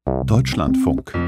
Deutschlandfunk.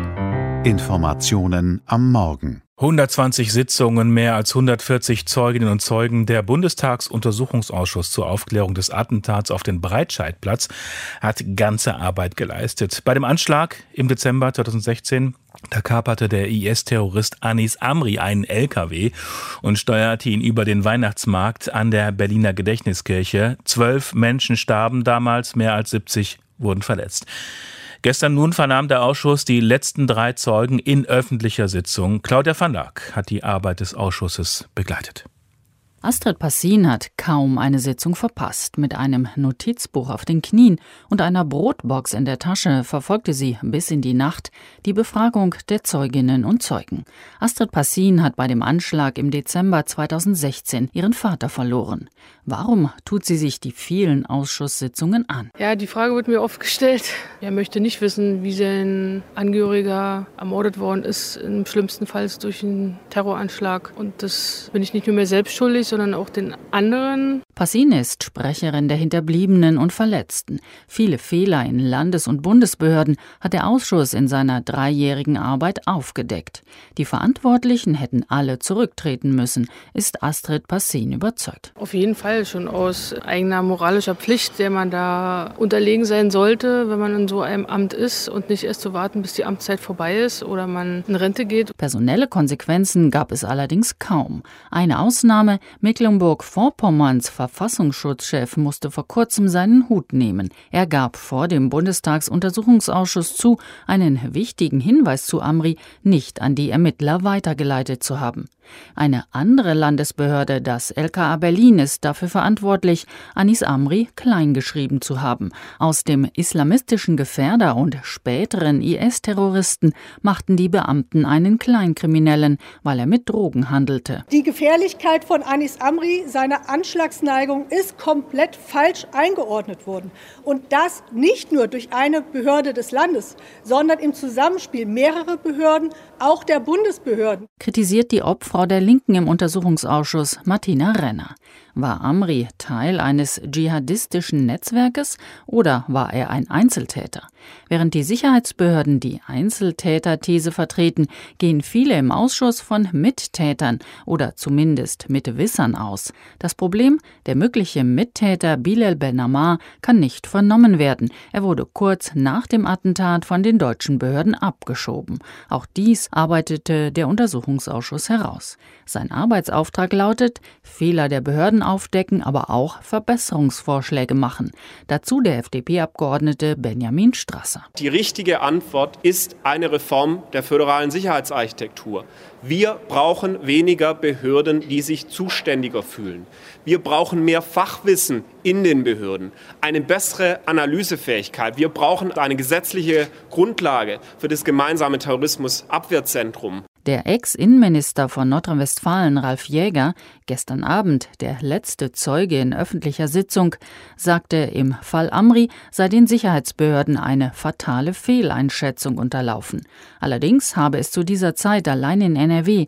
Informationen am Morgen. 120 Sitzungen, mehr als 140 Zeuginnen und Zeugen. Der Bundestagsuntersuchungsausschuss zur Aufklärung des Attentats auf den Breitscheidplatz hat ganze Arbeit geleistet. Bei dem Anschlag im Dezember 2016, da kaperte der IS-Terrorist Anis Amri einen LKW und steuerte ihn über den Weihnachtsmarkt an der Berliner Gedächtniskirche. 12 Menschen starben damals, mehr als 70 wurden verletzt. Gestern nun vernahm der Ausschuss die letzten 3 Zeugen in öffentlicher Sitzung. Claudia van Laak hat die Arbeit des Ausschusses begleitet. Astrid Passin hat kaum eine Sitzung verpasst. Mit einem Notizbuch auf den Knien und einer Brotbox in der Tasche verfolgte sie bis in die Nacht die Befragung der Zeuginnen und Zeugen. Astrid Passin hat bei dem Anschlag im Dezember 2016 ihren Vater verloren. Warum tut sie sich die vielen Ausschusssitzungen an? Ja, die Frage wird mir oft gestellt. Er möchte nicht wissen, wie sein Angehöriger ermordet worden ist, im schlimmsten Fall durch einen Terroranschlag. Und das bin ich nicht nur mir selbst schuldig, sondern auch den anderen. Passin ist Sprecherin der Hinterbliebenen und Verletzten. Viele Fehler in Landes- und Bundesbehörden hat der Ausschuss in seiner 3-jährigen Arbeit aufgedeckt. Die Verantwortlichen hätten alle zurücktreten müssen, ist Astrid Passin überzeugt. Auf jeden Fall, schon aus eigener moralischer Pflicht, der man da unterlegen sein sollte, wenn man in so einem Amt ist und nicht erst zu warten, bis die Amtszeit vorbei ist oder man in Rente geht. Personelle Konsequenzen gab es allerdings kaum. Eine Ausnahme: Mecklenburg-Vorpommerns Verfassungsschutzchef musste vor kurzem seinen Hut nehmen. Er gab vor dem Bundestagsuntersuchungsausschuss zu, einen wichtigen Hinweis zu Amri nicht an die Ermittler weitergeleitet zu haben. Eine andere Landesbehörde, das LKA Berlin, ist dafür verantwortlich, Anis Amri kleingeschrieben zu haben. Aus dem islamistischen Gefährder und späteren IS-Terroristen machten die Beamten einen Kleinkriminellen, weil er mit Drogen handelte. Die Gefährlichkeit von Anis Amri, seine Anschlagsneigung, ist komplett falsch eingeordnet worden. Und das nicht nur durch eine Behörde des Landes, sondern im Zusammenspiel mehrerer Behörden, auch der Bundesbehörden. Kritisiert die Obfrau der Linken im Untersuchungsausschuss, Martina Renner. War Amri Teil eines dschihadistischen Netzwerkes oder war er ein Einzeltäter? Während die Sicherheitsbehörden die Einzeltäter-These vertreten, gehen viele im Ausschuss von Mittätern oder zumindest Mitwissern aus. Das Problem: der mögliche Mittäter Bilal Ben-Ammar kann nicht vernommen werden. Er wurde kurz nach dem Attentat von den deutschen Behörden abgeschoben. Auch dies arbeitete der Untersuchungsausschuss heraus. Sein Arbeitsauftrag lautet: Fehler der Behörden aufdecken, aber auch Verbesserungsvorschläge machen. Dazu der FDP-Abgeordnete Benjamin Strasser. Die richtige Antwort ist eine Reform der föderalen Sicherheitsarchitektur. Wir brauchen weniger Behörden, die sich zuständiger fühlen. Wir brauchen mehr Fachwissen in den Behörden, eine bessere Analysefähigkeit. Wir brauchen eine gesetzliche Grundlage für das gemeinsame Terrorismusabwehrzentrum. Der Ex-Innenminister von Nordrhein-Westfalen, Ralf Jäger, gestern Abend der letzte Zeuge in öffentlicher Sitzung, sagte, im Fall Amri sei den Sicherheitsbehörden eine fatale Fehleinschätzung unterlaufen. Allerdings habe es zu dieser Zeit allein in NRW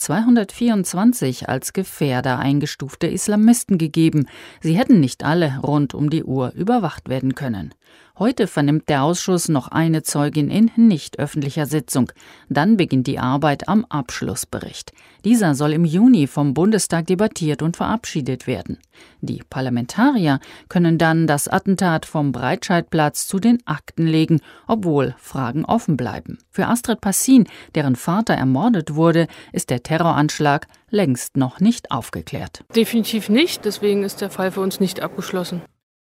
224 als Gefährder eingestufte Islamisten gegeben. Sie hätten nicht alle rund um die Uhr überwacht werden können. Heute vernimmt der Ausschuss noch eine Zeugin in nicht öffentlicher Sitzung. Dann beginnt die Arbeit am Abschlussbericht. Dieser soll im Juni vom Bundestag debattiert und verabschiedet werden. Die Parlamentarier können dann das Attentat vom Breitscheidplatz zu den Akten legen, obwohl Fragen offen bleiben. Für Astrid Passin, deren Vater ermordet wurde, ist der Terroranschlag längst noch nicht aufgeklärt. Definitiv nicht, deswegen ist der Fall für uns nicht abgeschlossen.